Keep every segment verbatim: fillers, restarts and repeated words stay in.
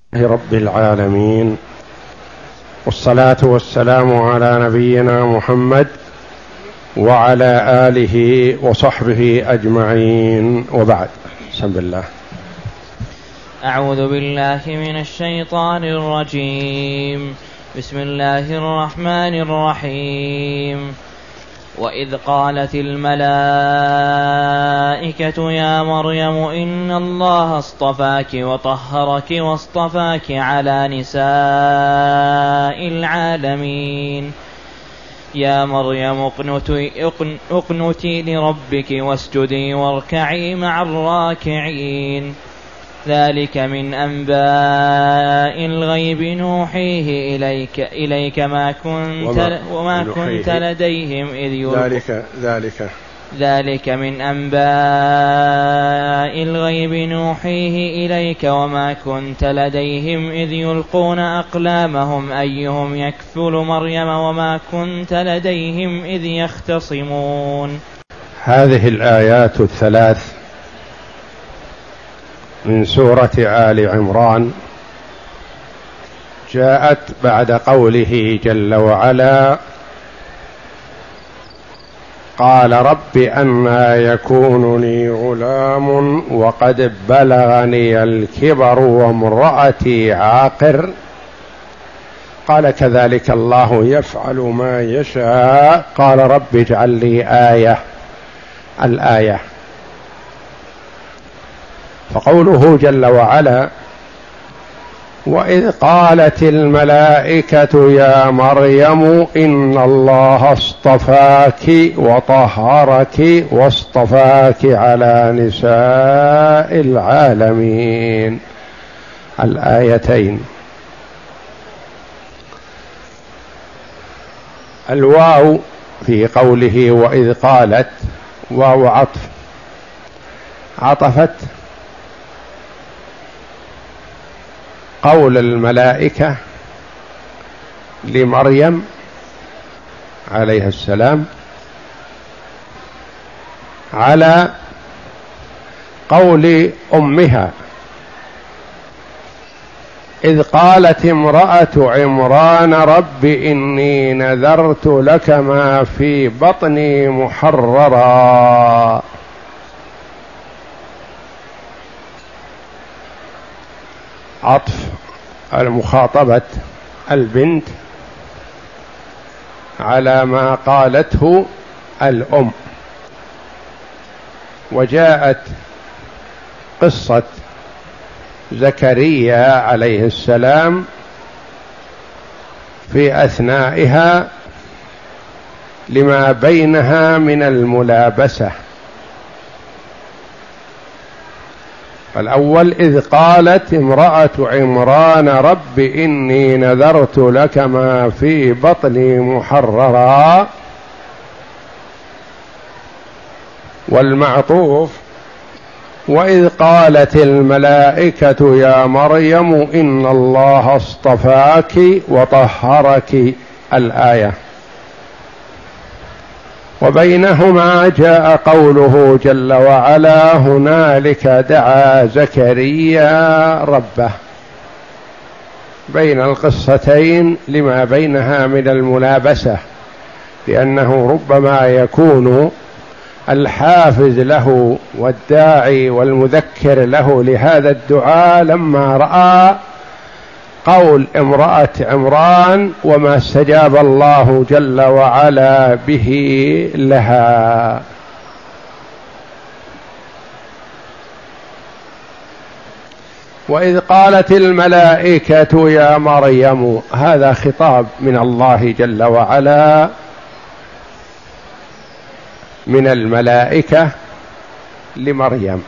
رب العالمين، والصلاة والسلام على نبينا محمد وعلى آله وصحبه أجمعين، وبعد. بسم الله. أعوذ بالله من الشيطان الرجيم. بسم الله الرحمن الرحيم. وإذ قالت الملائكة يا مريم إن الله اصطفاك وطهرك واصطفاك على نساء العالمين يا مريم اقنتي, اقنتي لربك واسجدي واركعي مع الراكعين ذلك من أنباء الغيب نوحيه إليك إليك ما كنت وما كنت لديهم إذ يلقون ذلك ذلك ذلك من أنباء الغيب نوحيه إليك وما كنت لديهم إذ يلقون أقلامهم أيهم يكفل مريم وما كنت لديهم إذ يختصمون. هذه الآيات الثلاث من سورة آل عمران جاءت بعد قوله جل وعلا: قال رب أنى يكون لي غلام وقد بلغني الكبر وامرأتي عاقر قال كذلك الله يفعل ما يشاء قال رب اجعل لي آية. الآية، فقوله جل وعلا: وإذ قالت الملائكة يا مريم إن الله اصطفاك وطهرك واصطفاك على نساء العالمين. الآيتين. الواو في قوله وإذ قالت واو عطف، عطفت قول الملائكة لمريم عليها السلام على قول أمها إذ قالت امرأة عمران رب إني نذرت لك ما في بطني محررا. عطف المخاطبة البنت على ما قالته الأم. وجاءت قصة زكريا عليه السلام في أثنائها لما بينها من الملابسة. الأول إذ قالت امرأة عمران رب إني نذرت لك ما في بطني محررا، والمعطوف وإذ قالت الملائكة يا مريم إن الله اصطفاك وطهرك. الآية. وبينهما جاء قوله جل وعلا: هنالك دعا زكريا ربه. بين القصتين لما بينها من الملابسة، لأنه ربما يكون الحافز له والداعي والمذكر له لهذا الدعاء لما رأى قول امرأة عمران وما استجاب الله جل وعلا به لها. وإذ قالت الملائكة يا مريم، هذا خطاب من الله جل وعلا من الملائكة لمريم،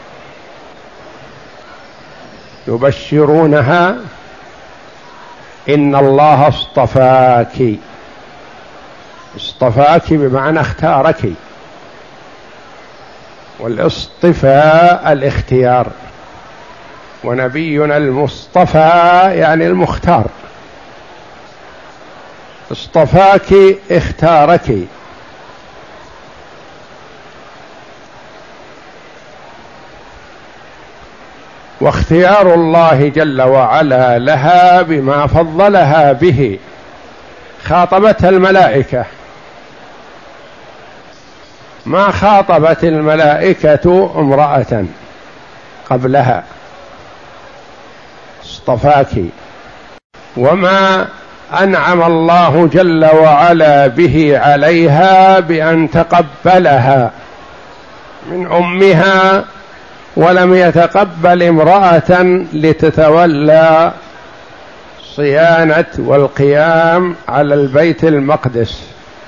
يبشرونها إن الله اصطفاك. اصطفاك بمعنى اختارك، والاصطفاء الاختيار، ونبينا المصطفى يعني المختار. اصطفاك اختارك. واختيار الله جل وعلا لها بما فضلها به. خاطبتها الملائكة، ما خاطبت الملائكة امرأة قبلها. اصطفاك، وما أنعم الله جل وعلا به عليها بأن تقبلها من أمها، ولم يتقبل امرأة لتتولى صيانة والقيام على البيت المقدس.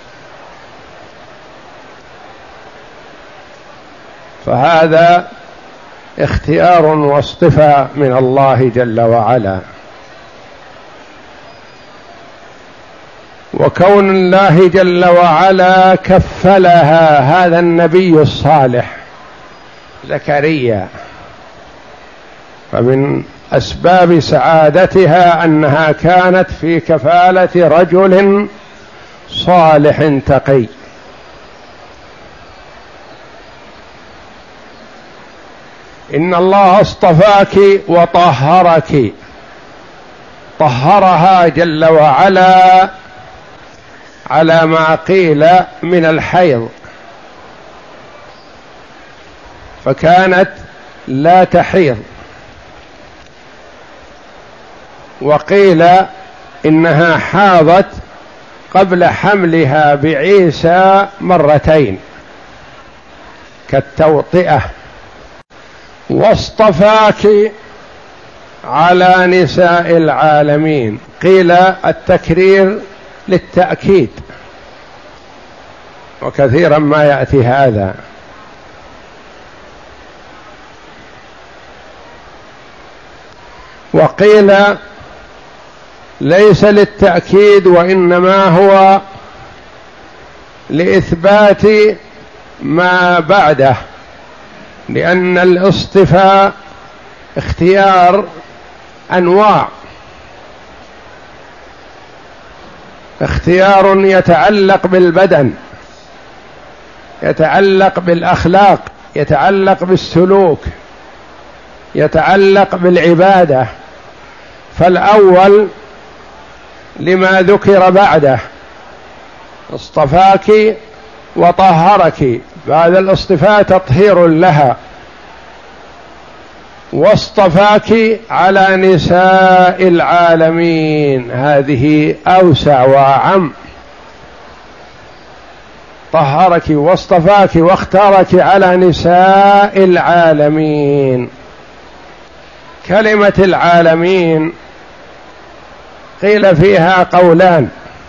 فهذا اختيار واصطفاء من الله جل وعلا. وكون الله جل وعلا كفلها هذا النبي الصالح زكريا، فمن أسباب سعادتها أنها كانت في كفالة رجل صالح تقي. إن الله اصطفاك وطهرك، طهرها جل وعلا على ما قيل من الحيض، فكانت لا تحيض، وقيل إنها حاضت قبل حملها بعيسى مرتين كالتوطئة. واصطفاك على نساء العالمين، قيل التكرير للتأكيد، وكثيرا ما يأتي هذا. وقيل ليس للتأكيد، وإنما هو لإثبات ما بعده، لأن الاصطفاء اختيار أنواع، اختيار يتعلق بالبدن، يتعلق بالأخلاق، يتعلق بالسلوك، يتعلق بالعبادة. فالأول لما ذكر بعده، اصطفاك وطهرك، بعد الاصطفاء تطهير لها. واصطفاك على نساء العالمين، هذه أوسع وأعم. طهرك واصطفاك واختارك على نساء العالمين. كلمة العالمين قيل فيها قولان: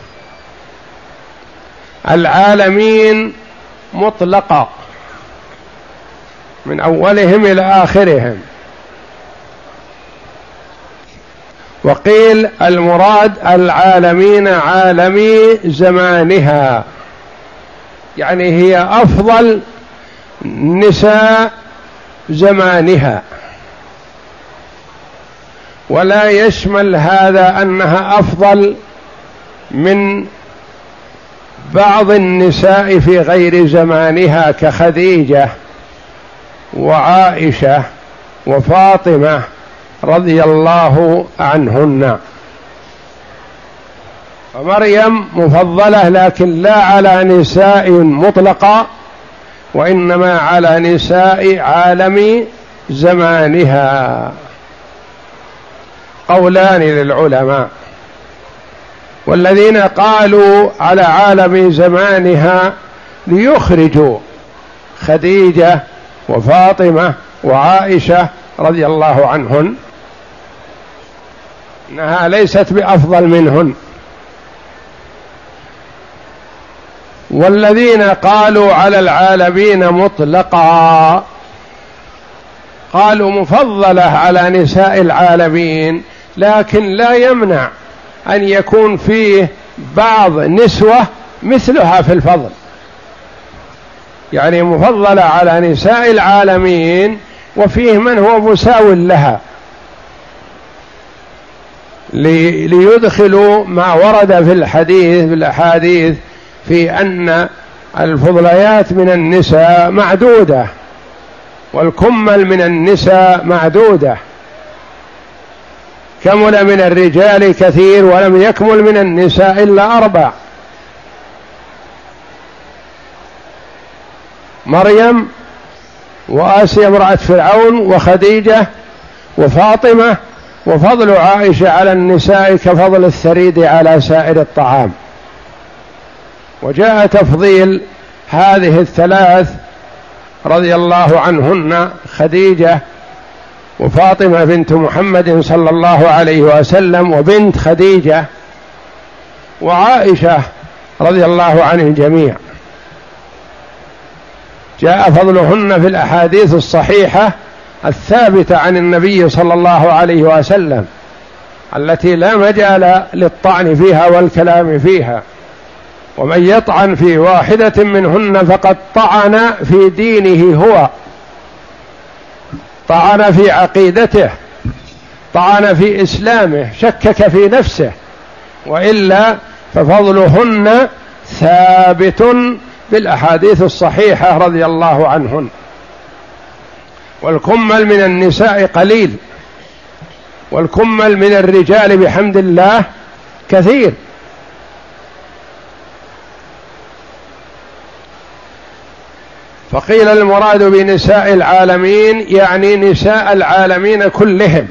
العالمين مطلقة من أولهم إلى آخرهم، وقيل المراد العالمين عالمي زمانها، يعني هي أفضل نساء زمانها. ولا يشمل هذا أنها أفضل من بعض النساء في غير زمانها كخديجة وعائشة وفاطمة رضي الله عنهن. فمريم مفضلة، لكن لا على نساء مطلقة، وإنما على نساء عالم زمانها. قولان للعلماء، والذين قالوا على عالم زمانها ليخرجوا خديجة وفاطمة وعائشة رضي الله عنهن، إنها ليست بأفضل منهن. والذين قالوا على العالمين مطلقا قالوا مفضلة على نساء العالمين، لكن لا يمنع أن يكون فيه بعض نسوة مثلها في الفضل، يعني مفضلة على نساء العالمين وفيه من هو مساو لها، ليدخلوا ما ورد في الحديث في الأحاديث في أن الفضليات من النساء معدودة والكمل من النساء معدودة، كمل من الرجال كثير ولم يكمل من النساء إلا أربع: مريم، وآسيا امرأة فرعون، وخديجة، وفاطمة. وفضل عائشة على النساء كفضل الثريد على سائر الطعام. وجاء تفضيل هذه الثلاث رضي الله عنهن: خديجة وفاطمة بنت محمد صلى الله عليه وسلم وبنت خديجة وعائشة رضي الله عن الجميع. جاء فضلهن في الأحاديث الصحيحة الثابتة عن النبي صلى الله عليه وسلم التي لا مجال للطعن فيها والكلام فيها. ومن يطعن في واحدة منهن فقد طعن في دينه، هو طعن في عقيدته، طعن في إسلامه، شكك في نفسه. وإلا ففضلهن ثابت بالأحاديث الصحيحة رضي الله عنهن. والكمل من النساء قليل، والكمل من الرجال بحمد الله كثير. فقيل المراد بنساء العالمين يعني نساء العالمين كلهم،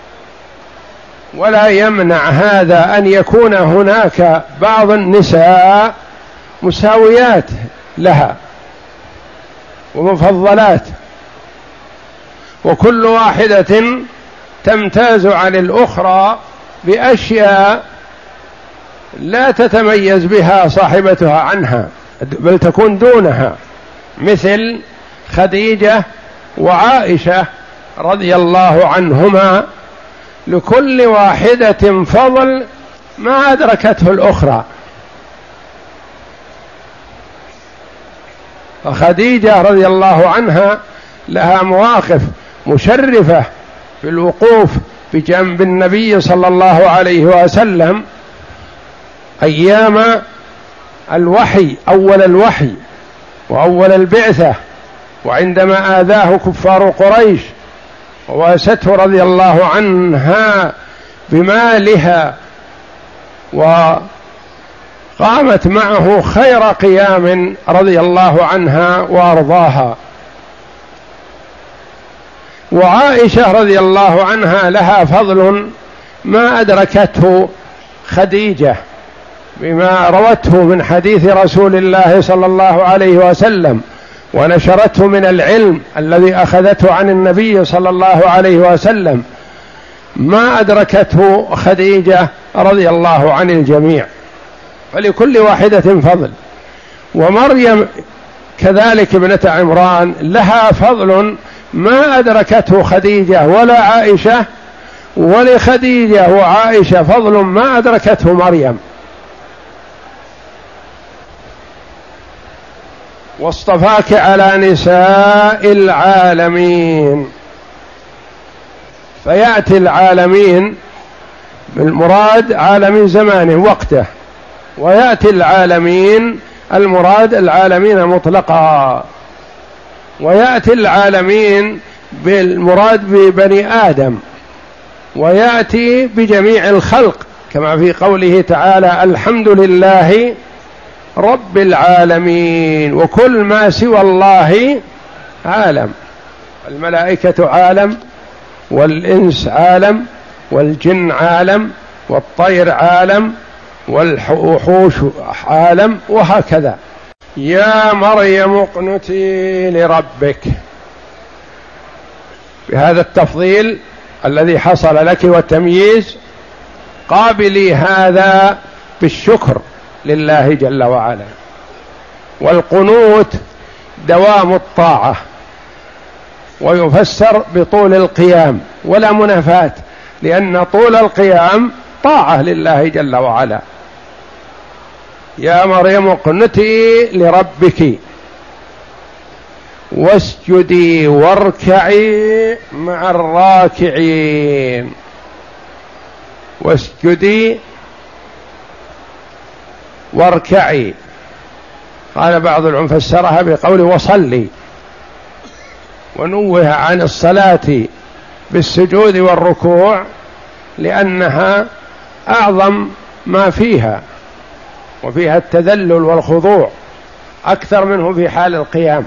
ولا يمنع هذا أن يكون هناك بعض النساء مساويات لها ومفضلات، وكل واحدة تمتاز عن الأخرى بأشياء لا تتميز بها صاحبتها عنها بل تكون دونها، مثل خديجة وعائشة رضي الله عنهما، لكل واحدة فضل ما أدركته الأخرى. فخديجة رضي الله عنها لها مواقف مشرفة في الوقوف بجنب النبي صلى الله عليه وسلم أيام الوحي، أول الوحي وأول البعثة، وعندما آذاه كفار قريش وواسته رضي الله عنها بمالها وقامت معه خير قيام رضي الله عنها وأرضاها. وعائشة رضي الله عنها لها فضل ما أدركته خديجة بما روته من حديث رسول الله صلى الله عليه وسلم ونشرته من العلم الذي أخذته عن النبي صلى الله عليه وسلم، ما أدركته خديجة رضي الله عن الجميع، فلكل واحدة فضل. ومريم كذلك ابنة عمران لها فضل ما أدركته خديجة ولا عائشة، ولخديجة وعائشة فضل ما أدركته مريم. واصطفاك على نساء العالمين. فيأتي العالمين بالمراد عالم زمانه وقته، ويأتي العالمين المراد العالمين مطلقا، ويأتي العالمين بالمراد ببني آدم، ويأتي بجميع الخلق كما في قوله تعالى: الحمد لله رب العالمين. وكل ما سوى الله عالم، الملائكة عالم، والإنس عالم، والجن عالم، والطير عالم، والوحوش عالم، وهكذا. يا مريم اقنتي لربك. بهذا التفضيل الذي حصل لك والتمييز قابلي هذا بالشكر لله جل وعلا. والقنوت دوام الطاعة، ويفسر بطول القيام ولا منافاة، لأن طول القيام طاعة لله جل وعلا. يا مريم اقنتي لربك واسجدي واركعي مع الراكعين. واسجدي واركعي، قال بعض العلماء فسرها بقول وصلي، ونوه عن الصلاة بالسجود والركوع لأنها أعظم ما فيها، وفيها التذلل والخضوع أكثر منه في حال القيام.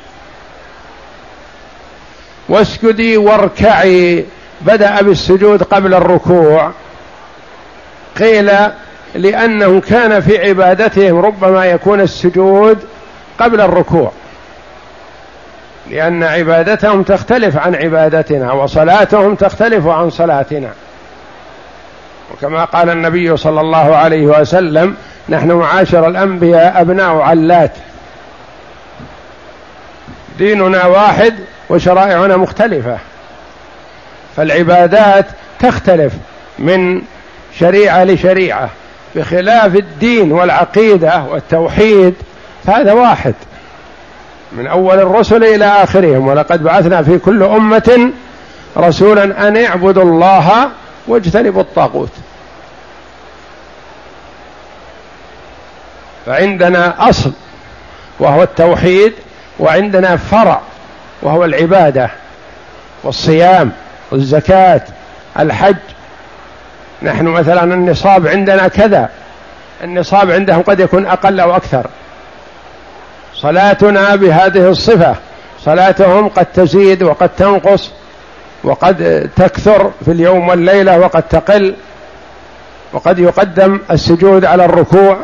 واسجدي واركعي، بدأ بالسجود قبل الركوع، قيل لأنه كان في عبادتهم ربما يكون السجود قبل الركوع، لأن عبادتهم تختلف عن عبادتنا، وصلاتهم تختلف عن صلاتنا، وكما قال النبي صلى الله عليه وسلم: نحن معاشر الأنبياء أبناء علات، ديننا واحد وشرائعنا مختلفة، فالعبادات تختلف من شريعة لشريعة، بخلاف الدين والعقيدة والتوحيد فهذا واحد من أول الرسل إلى آخرهم. ولقد بعثنا في كل أمة رسولا أن اعبدوا الله واجتنبوا الطاغوت. فعندنا أصل وهو التوحيد، وعندنا فرع وهو العبادة والصيام والزكاة الحج. نحن مثلا النصاب عندنا كذا، النصاب عندهم قد يكون أقل أو أكثر. صلاتنا بهذه الصفة، صلاتهم قد تزيد وقد تنقص، وقد تكثر في اليوم والليلة وقد تقل، وقد يقدم السجود على الركوع.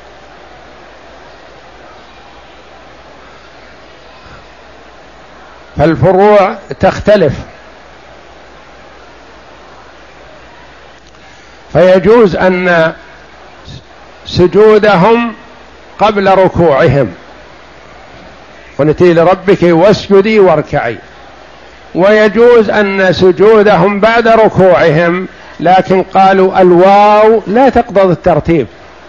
فالفروع تختلف، فيجوز أن سجودهم قبل ركوعهم، قلتي لربك واسجدي واركعي، ويجوز أن سجودهم بعد ركوعهم، لكن قالوا الواو لا تقتضي الترتيب.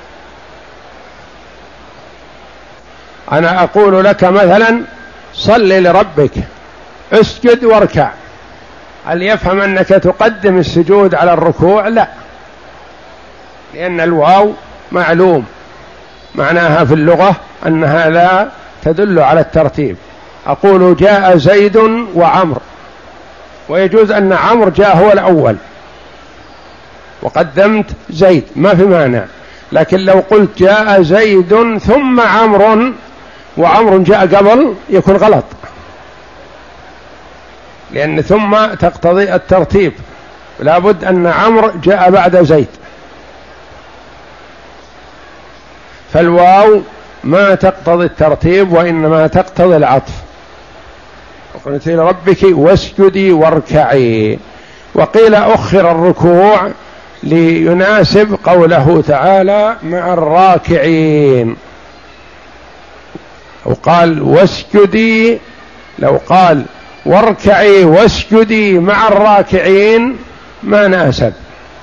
أنا أقول لك مثلا صل لربك اسجد واركع، هل يفهم أنك تقدم السجود على الركوع؟ لا، لأن الواو معلوم معناها في اللغة أنها لا تدل على الترتيب. أقول جاء زيد وعمر، ويجوز أن عمر جاء هو الأول وقدمت زيد، ما في مانع. لكن لو قلت جاء زيد ثم عمر وعمر جاء قبل يكون غلط، لأن ثم تقتضي الترتيب، لا بد أن عمر جاء بعد زيد. فالواو ما تقتضي الترتيب وإنما تقتضي العطف. وقلت لربك واسجدي واركعي. وقيل أخر الركوع ليناسب قوله تعالى مع الراكعين، وقال واسجدي، لو قال واركعي واسجدي مع الراكعين ما ناسب.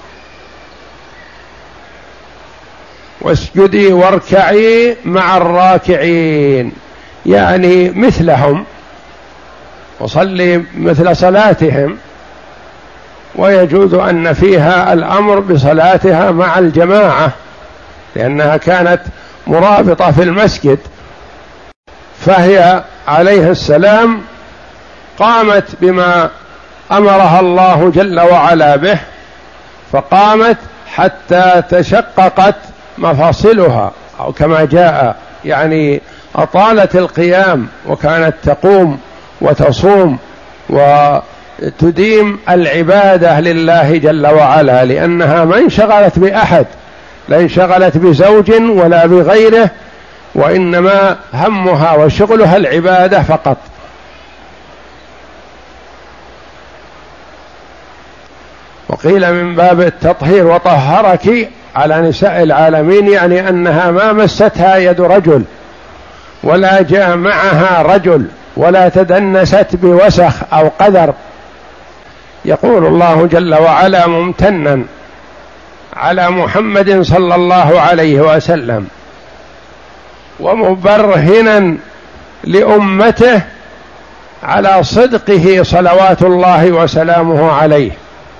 واسجدي واركعي مع الراكعين يعني مثلهم، وصلي مثل صلاتهم، ويجوز أن فيها الأمر بصلاتها مع الجماعة لأنها كانت مرابطة في المسجد. فهي عليه السلام قامت بما أمرها الله جل وعلا به، فقامت حتى تشققت مفاصلها، أو كما جاء يعني أطالت القيام، وكانت تقوم وتصوم وتديم العبادة لله جل وعلا، لأنها ما انشغلت بأحد، لا انشغلت بزوج ولا بغيره، وإنما همها وشغلها العبادة فقط. وقيل من باب التطهير وطهرك على نساء العالمين، يعني أنها ما مستها يد رجل ولا جاء معها رجل ولا تدنست بوسخ أو قذر. يقول الله جل وعلا ممتنا على محمد صلى الله عليه وسلم ومبرهنا لأمته على صدقه صلوات الله وسلامه عليه.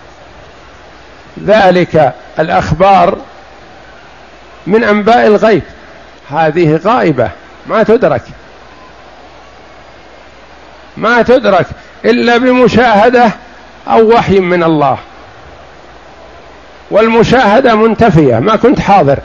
ذلك الأخبار من أنباء الغيب، هذه غائبة ما تدرك، ما تدرك إلا بمشاهدة أو وحي من الله. والمشاهدة منتفية، ما كنت حاضر،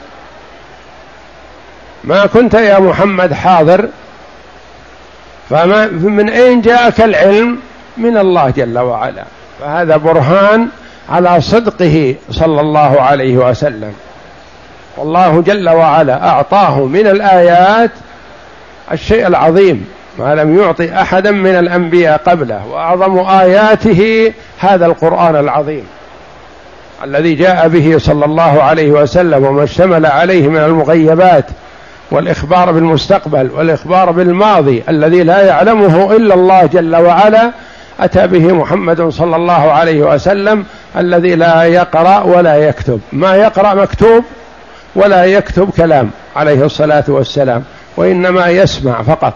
ما كنت يا محمد حاضر، فما من أين جاءك العلم؟ من الله جل وعلا. فهذا برهان على صدقه صلى الله عليه وسلم، والله جل وعلا أعطاه من الآيات الشيء العظيم ما لم يعطي أحدا من الأنبياء قبله، وأعظم آياته هذا القرآن العظيم الذي جاء به صلى الله عليه وسلم، وما اشتمل عليه من المغيبات والإخبار بالمستقبل والإخبار بالماضي الذي لا يعلمه إلا الله جل وعلا، أتى به محمد صلى الله عليه وسلم الذي لا يقرأ ولا يكتب، ما يقرأ مكتوب ولا يكتب كلام عليه الصلاة والسلام، وإنما يسمع فقط،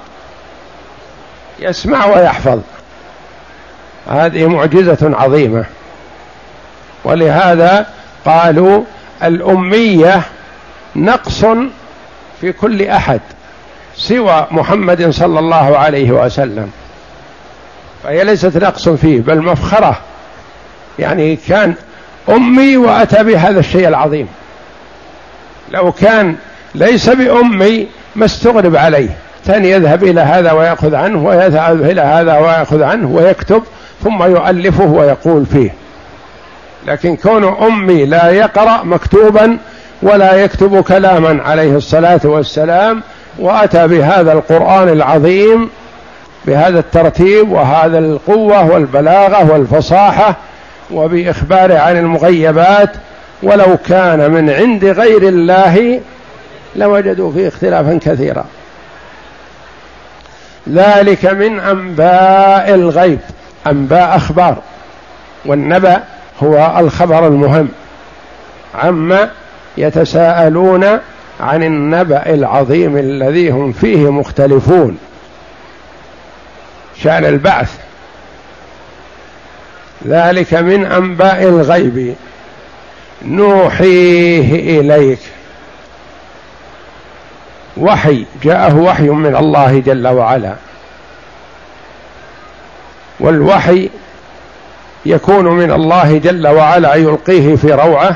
يسمع ويحفظ. هذه معجزة عظيمة. ولهذا قالوا الأمية نقص في كل أحد سوى محمد صلى الله عليه وسلم، فهي ليست نقص فيه بل مفخرة، يعني كان أمي وأتى بهذا الشيء العظيم. لو كان ليس بأمي ما استغرب عليه، ثاني يذهب إلى هذا ويأخذ عنه، ويذهب إلى هذا ويأخذ عنه ويكتب ثم يؤلفه ويقول فيه. لكن كون أمي لا يقرأ مكتوبا ولا يكتب كلاما عليه الصلاة والسلام، وأتى بهذا القرآن العظيم بهذا الترتيب وهذا القوة والبلاغة والفصاحة، وبإخباره عن المغيبات، ولو كان من عند غير الله لوجدوا فيه اختلافا كثيرا. ذلك من أنباء الغيب، أنباء أخبار، والنبأ هو الخبر المهم، عما يتساءلون عن النبأ العظيم الذي هم فيه مختلفون، شأن البعث. ذلك من أنباء الغيب نوحيه إليك، وحي جاءه وحي من الله جل وعلا، والوحي يكون من الله جل وعلا يلقيه في روعه،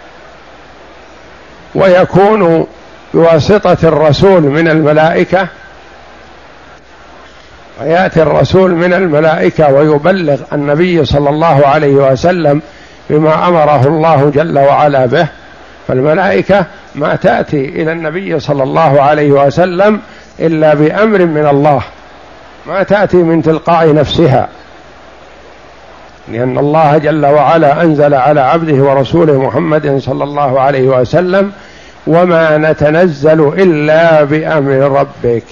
ويكون بواسطة الرسول من الملائكة، ويأتي الرسول من الملائكة ويبلغ النبي صلى الله عليه وسلم بما أمره الله جل وعلا به. فالملائكة ما تأتي إلى النبي صلى الله عليه وسلم إلا بأمر من الله، ما تأتي من تلقاء نفسها، لأن الله جل وعلا أنزل على عبده ورسوله محمد صلى الله عليه وسلم: وما نتنزل إلا بأمر ربك.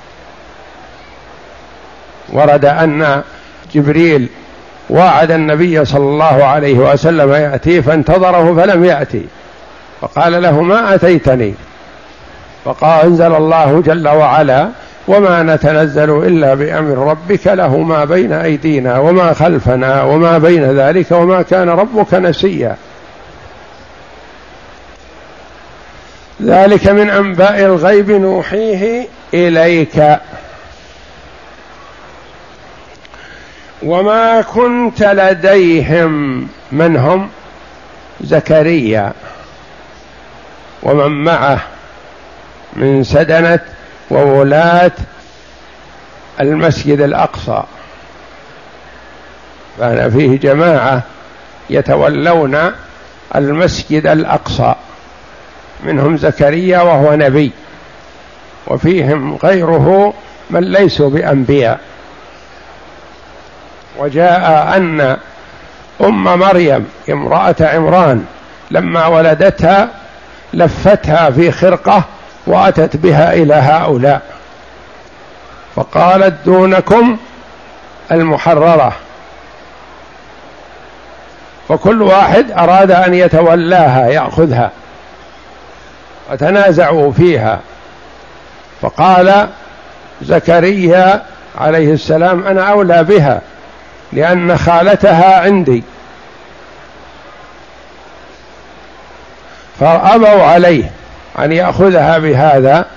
ورد أن جبريل وعد النبي صلى الله عليه وسلم يأتي فانتظره فلم يأتي، فقال له: ما أتيتني؟ فقال أنزل الله جل وعلا: وما نتنزل إلا بأمر ربك له ما بين أيدينا وما خلفنا وما بين ذلك وما كان ربك نسيا. ذلك من أنباء الغيب نوحيه إليك وما كنت لديهم، من هم؟ زكريا ومن معه من سدنة وولاة المسجد الأقصى، فأنا فيه جماعة يتولون المسجد الأقصى، منهم زكريا وهو نبي، وفيهم غيره من ليسوا بأنبياء. وجاء أن أم مريم امرأة عمران لما ولدتها لفتها في خرقة وأتت بها إلى هؤلاء فقالت: دونكم المحررة. فكل واحد أراد أن يتولاها يأخذها، وتنازعوا فيها، فقال زكريا عليه السلام: أنا أولى بها لأن خالتها عندي. فأبوا عليه أن يأخذها بهذا،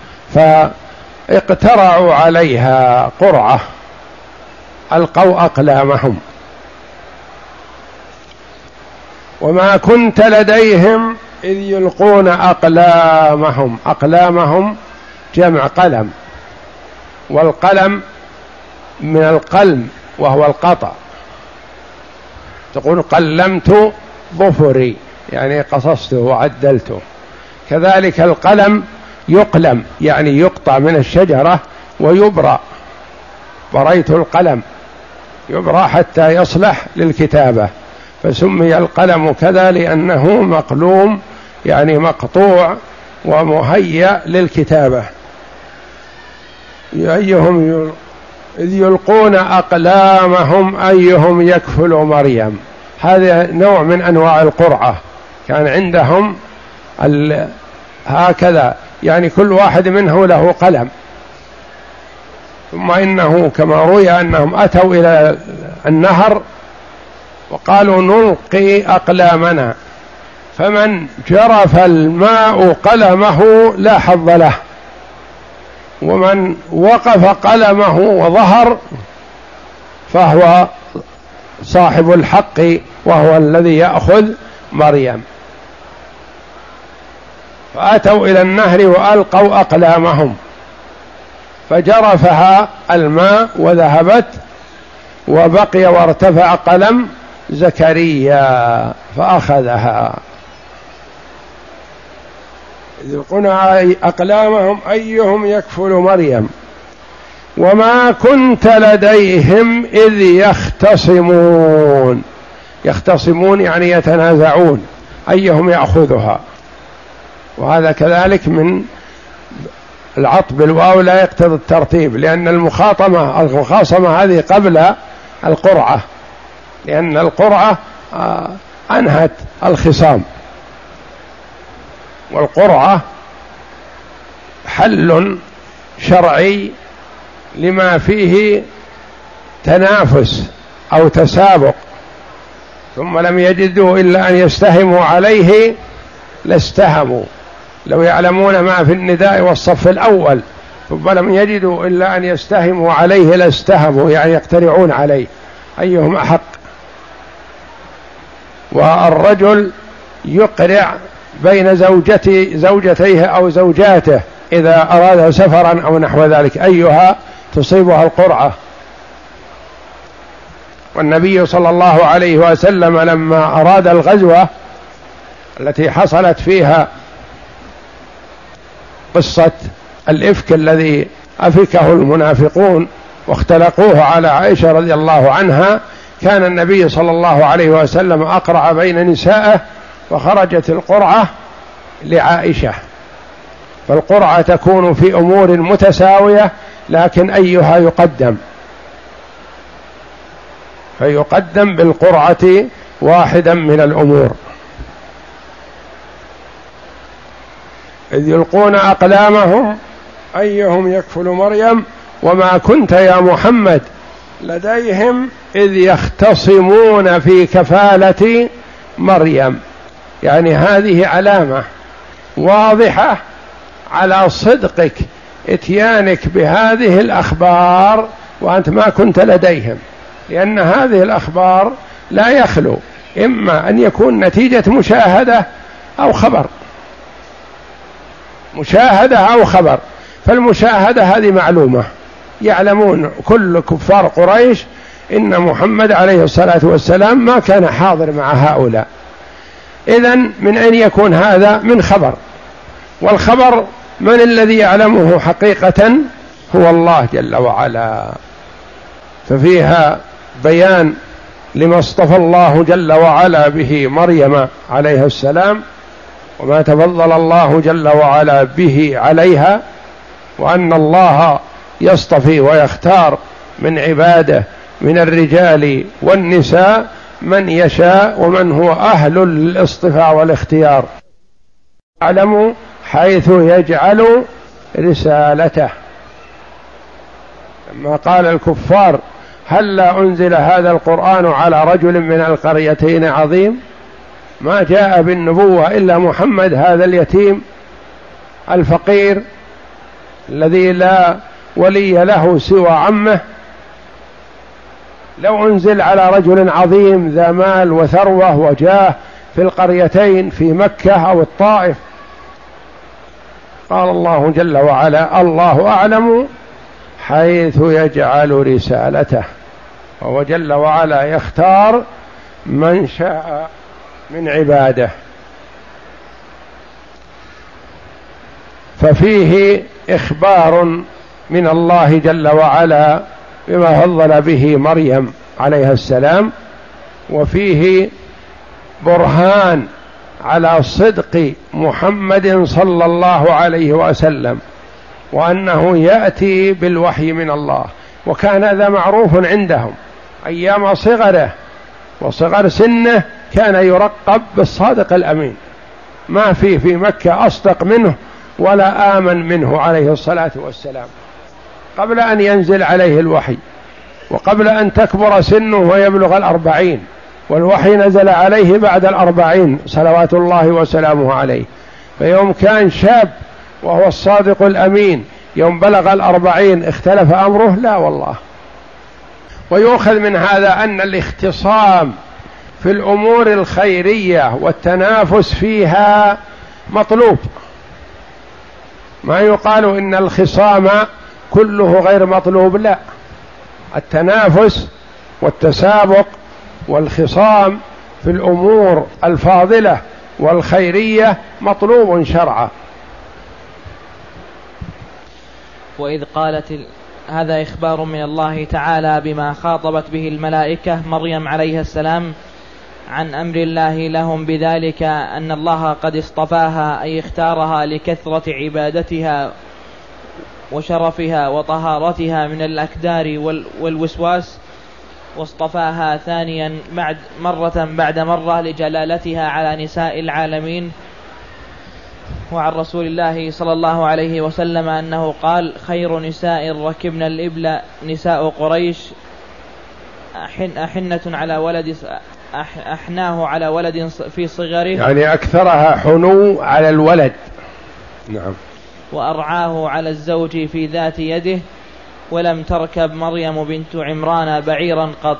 فاقترعوا عليها قرعة، ألقوا أقلامهم وما كنت لديهم إذ يلقون أقلامهم. أقلامهم جمع قلم، والقلم من القلم وهو القطع، تقول قلمت ظفري يعني قصصته وعدلته. كذلك القلم يقلم يعني يقطع من الشجرة ويبرى، بريت القلم يبرى حتى يصلح للكتابة، فسمي القلم كذا لأنه مقلوم يعني مقطوع ومهيأ للكتابة. أيهم إذ يلقون أقلامهم أيهم يكفل مريم. هذا نوع من أنواع القرعة، كان عندهم هكذا يعني كل واحد منه له قلم، ثم إنه كما روي أنهم أتوا إلى النهر وقالوا نلقي أقلامنا، فمن جرف الماء قلمه لا حظ له، ومن وقف قلمه وظهر فهو صاحب الحق وهو الذي يأخذ مريم. فأتوا إلى النهر وألقوا أقلامهم فجرفها الماء وذهبت، وبقي وارتفع قلم زكريا فأخذها. إذ يلقون أقلامهم أيهم يكفل مريم وما كنت لديهم إذ يختصمون. يختصمون يعني يتنازعون أيهم يأخذها، وهذا كذلك من العطف بالواو لا يقتضي الترتيب، لأن المخاطمة المخاصمة هذه قبل القرعة، لأن القرعة أنهت الخصام، والقرعة حل شرعي لما فيه تنافس أو تسابق، ثم لم يجدوا إلا أن يستهموا عليه لاستهموا، لو يعلمون ما في النداء والصف الأول ثم لم يجدوا إلا أن يستهموا عليه لاستهموا، يعني يقترعون عليه أيهم أحق. والرجل يقرع بين زوجتي زوجتيه أو زوجاته إذا أراد سفرا أو نحو ذلك أيها تصيبها القرعة. والنبي صلى الله عليه وسلم لما أراد الغزوة التي حصلت فيها قصة الإفك الذي أفكه المنافقون واختلقوه على عائشة رضي الله عنها، كان النبي صلى الله عليه وسلم أقرع بين نسائه وخرجت القرعة لعائشة. فالقرعة تكون في أمور متساوية لكن أيها يقدم، فيقدم بالقرعة واحدا من الأمور. إذ يلقون أقلامهم أيهم يكفل مريم وما كنت يا محمد لديهم إذ يختصمون في كفالة مريم. يعني هذه علامة واضحة على صدقك اتيانك بهذه الأخبار وأنت ما كنت لديهم، لأن هذه الأخبار لا يخلو إما أن يكون نتيجة مشاهدة أو خبر، مشاهدة أو خبر. فالمشاهدة هذه معلومة، يعلمون كل كفار قريش إن محمد عليه الصلاة والسلام ما كان حاضر مع هؤلاء، إذن من أين يكون هذا؟ من خبر، والخبر من الذي يعلمه حقيقة؟ هو الله جل وعلا. ففيها بيان لما اصطفى الله جل وعلا به مريم عليه السلام وما تفضل الله جل وعلا به عليها، وأن الله يصطفي ويختار من عباده من الرجال والنساء من يشاء ومن هو أهل الاصطفاء والاختيار، يعلم حيث يجعل رسالته. لما قال الكفار هل لا أنزل هذا القرآن على رجل من القريتين عظيم، ما جاء بالنبوة إلا محمد هذا اليتيم الفقير الذي لا ولي له سوى عمه، لو أنزل على رجل عظيم ذا مال وثروة وجاه في القريتين في مكة أو الطائف. قال الله جل وعلا: الله أعلم حيث يجعل رسالته، وهو جل وعلا يختار من شاء من عباده. ففيه إخبار من الله جل وعلا بما فضل به مريم عليها السلام، وفيه برهان على صدق محمد صلى الله عليه وسلم، وأنه يأتي بالوحي من الله. وكان هذا معروف عندهم أيام صغره وصغر سنه، كان يرقب بالصادق الأمين، ما في في مكة أصدق منه ولا آمن منه عليه الصلاة والسلام، قبل أن ينزل عليه الوحي، وقبل أن تكبر سنه ويبلغ الأربعين، والوحي نزل عليه بعد الأربعين صلوات الله وسلامه عليه. فيوم كان شاب وهو الصادق الأمين، يوم بلغ الأربعين اختلف أمره؟ لا والله. ويؤخذ من هذا أن الاختصام في الأمور الخيرية والتنافس فيها مطلوب، ما يقال إن الخصام كله غير مطلوب، لا، التنافس والتسابق والخصام في الأمور الفاضلة والخيرية مطلوب شرعا. وإذ قالت ال... هذا إخبار من الله تعالى بما خاطبت به الملائكة مريم عليها السلام عن أمر الله لهم بذلك، أن الله قد اصطفاها أي اختارها لكثرة عبادتها وشرفها وطهارتها من الأكدار وال... والوسواس، واصطفاها ثانيا بعد مرة بعد مرة لجلالتها على نساء العالمين. وعن رسول الله صلى الله عليه وسلم أنه قال: خير نساء ركبن الإبل نساء قريش، أحن أحنة على ولد أحناه على ولد في صغره، يعني أكثرها حنو على الولد. نعم. وأرعاه على الزوج في ذات يده، ولم تركب مريم بنت عمران بعيرا قط.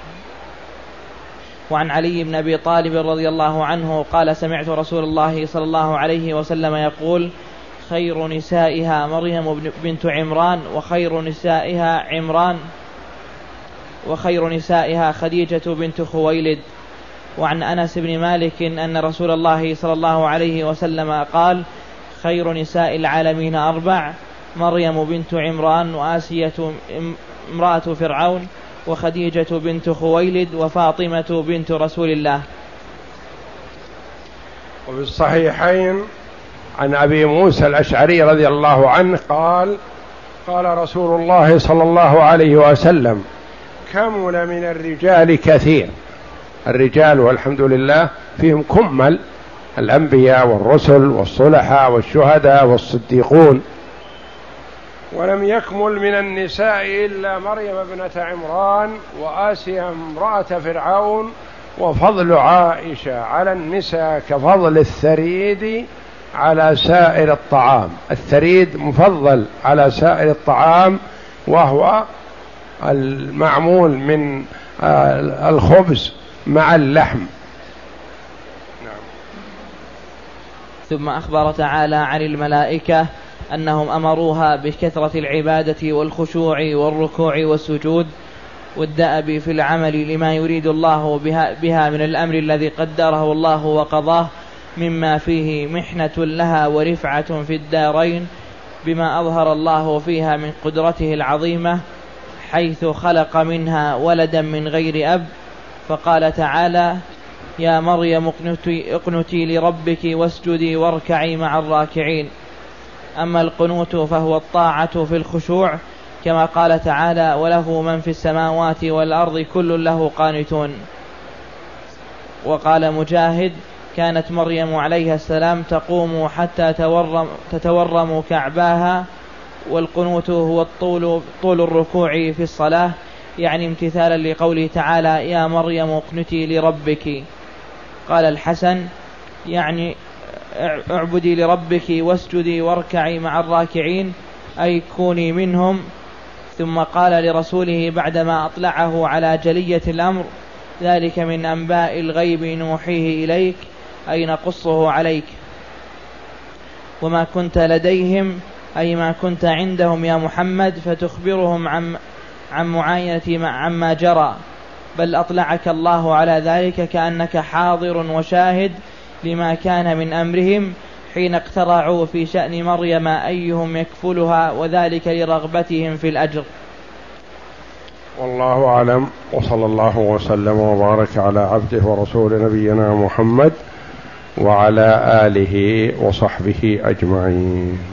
وعن علي بن أبي طالب رضي الله عنه قال: سمعت رسول الله صلى الله عليه وسلم يقول: خير نسائها مريم بنت عمران، وخير نسائها عمران، وخير نسائها خديجة بنت خويلد. وعن أنس بن مالك أن رسول الله صلى الله عليه وسلم قال: خير نساء العالمين أربع: مريم بنت عمران، وآسية امرأة فرعون، وخديجة بنت خويلد، وفاطمة بنت رسول الله. وفي الصحيحين عن أبي موسى الأشعري رضي الله عنه قال: قال رسول الله صلى الله عليه وسلم: كمل من الرجال كثير. الرجال والحمد لله فيهم كمل، الأنبياء والرسل والصلحاء والشهداء والصديقون، ولم يكمل من النساء إلا مريم ابنة عمران، وآسيا امرأة فرعون، وفضل عائشة على النساء كفضل الثريد على سائر الطعام. الثريد مفضل على سائر الطعام، وهو المعمول من الخبز مع اللحم. نعم. ثم أخبر تعالى عن الملائكة أنهم أمروها بكثرة العبادة والخشوع والركوع والسجود والدأب في العمل لما يريد الله بها, بها من الأمر الذي قدره الله وقضاه، مما فيه محنة لها ورفعة في الدارين، بما أظهر الله فيها من قدرته العظيمة، حيث خلق منها ولدا من غير أب. فقال تعالى: يا مريم اقنتي, اقنتي لربك واسجدي واركعي مع الراكعين. أما القنوت فهو الطاعة في الخشوع، كما قال تعالى: وله من في السماوات والأرض كل له قانتون. وقال مجاهد: كانت مريم عليها السلام تقوم حتى تورم تتورم كعباها، والقنوت هو الطول طول الركوع في الصلاة، يعني امتثالا لقوله تعالى: يا مريم اقنتي لربك. قال الحسن: يعني اعبدي لربك واسجدي واركعي مع الراكعين، أي كوني منهم. ثم قال لرسوله بعدما أطلعه على جلية الأمر: ذلك من أنباء الغيب نوحيه إليك أي نقصه عليك. وما كنت لديهم أي ما كنت عندهم يا محمد فتخبرهم عن عن معاينة عما جرى، بل أطلعك الله على ذلك كأنك حاضر وشاهد لما كان من أمرهم حين اقترعوا في شأن مريم أيهم يكفلها، وذلك لرغبتهم في الأجر. والله أعلم، وصلى الله وسلم وبارك على عبده ورسول نبينا محمد وعلى آله وصحبه أجمعين.